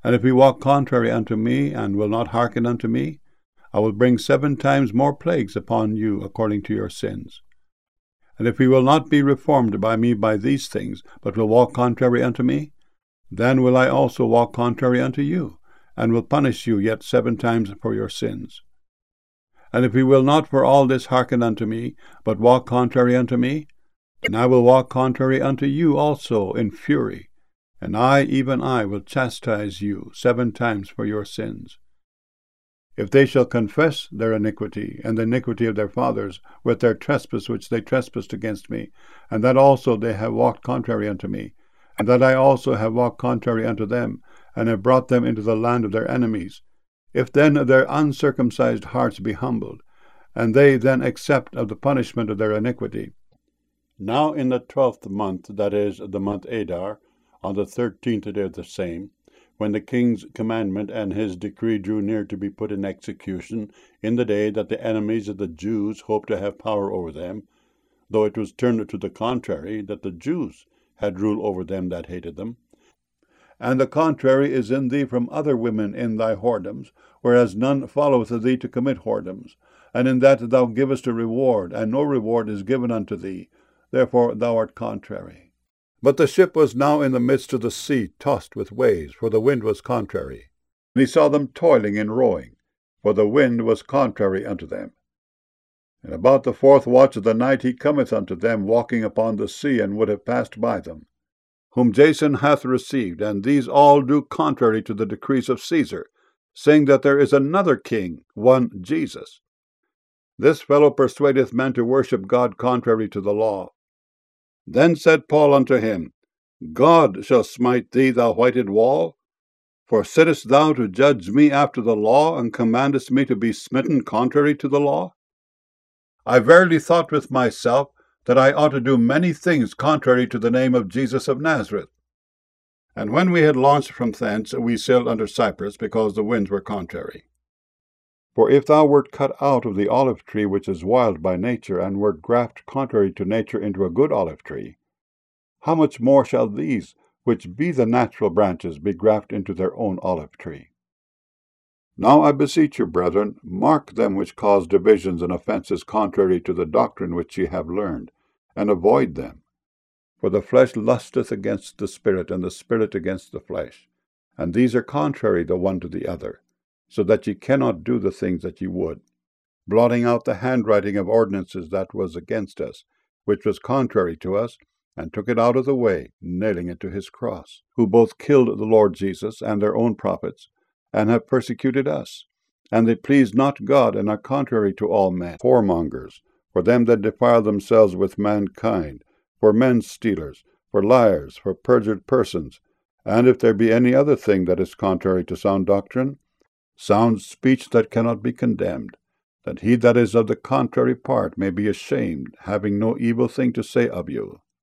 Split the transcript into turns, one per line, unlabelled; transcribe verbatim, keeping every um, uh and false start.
And if he walk contrary unto me, and will not hearken unto me, I will bring seven times more plagues upon you according to your sins. And if he will not be reformed by me by these things, but will walk contrary unto me, then will I also walk contrary unto you, and will punish you yet seven times for your sins. And if he will not for all this hearken unto me, but walk contrary unto me, then I will walk contrary unto you also in fury, and I, even I, will chastise you seven times for your sins. If they shall confess their iniquity, and the iniquity of their fathers, with their trespass which they trespassed against me, and that also they have walked contrary unto me, and that I also have walked contrary unto them, and have brought them into the land of their enemies, if then their uncircumcised hearts be humbled, and they then accept of the punishment of their iniquity. Now in the twelfth month, that is, the month Adar, on the thirteenth day of the same, when the king's commandment and his decree drew near to be put in execution, in the day that the enemies of the Jews hoped to have power over them, though it was turned to the contrary, that the Jews had rule over them that hated them. And the contrary is in thee from other women in thy whoredoms, whereas none followeth thee to commit whoredoms, and in that thou givest a reward, and no reward is given unto thee, therefore thou art contrary. But the ship was now in the midst of the sea, tossed with waves, for the wind was contrary. And he saw them toiling in rowing, for the wind was contrary unto them. And about the fourth watch of the night he cometh unto them, walking upon the sea, and would have passed by them, whom Jason hath received, and these all do contrary to the decrees of Caesar, saying that there is another king, one Jesus. This fellow persuadeth men to worship God contrary to the law. Then said Paul unto him, God shall smite thee, thou whited wall. For sittest thou to judge me after the law, and commandest me to be smitten contrary to the law? I verily thought with myself that I ought to do many things contrary to the name of Jesus of Nazareth. And when we had launched from thence, we sailed under Cyprus, because the winds were contrary. For if thou wert cut out of the olive tree which is wild by nature, and wert grafted contrary to nature into a good olive tree, how much more shall these, which be the natural branches, be grafted into their own olive tree? Now I beseech you, brethren, mark them which cause divisions and offences contrary to the doctrine which ye have learned, and avoid them. For the flesh lusteth against the Spirit, and the Spirit against the flesh, and these are contrary the one to the other, so that ye cannot do the things that ye would, blotting out the handwriting of ordinances that was against us, which was contrary to us, and took it out of the way, nailing it to his cross, who both killed the Lord Jesus and their own prophets, and have persecuted us. And they please not God, and are contrary to all men, whoremongers, for them that defile themselves with mankind, for men stealers, for liars, for perjured persons, and if there be any other thing that is contrary to sound doctrine, sound speech that cannot be condemned, that he that is of the contrary part may be ashamed, having no evil thing to say of you.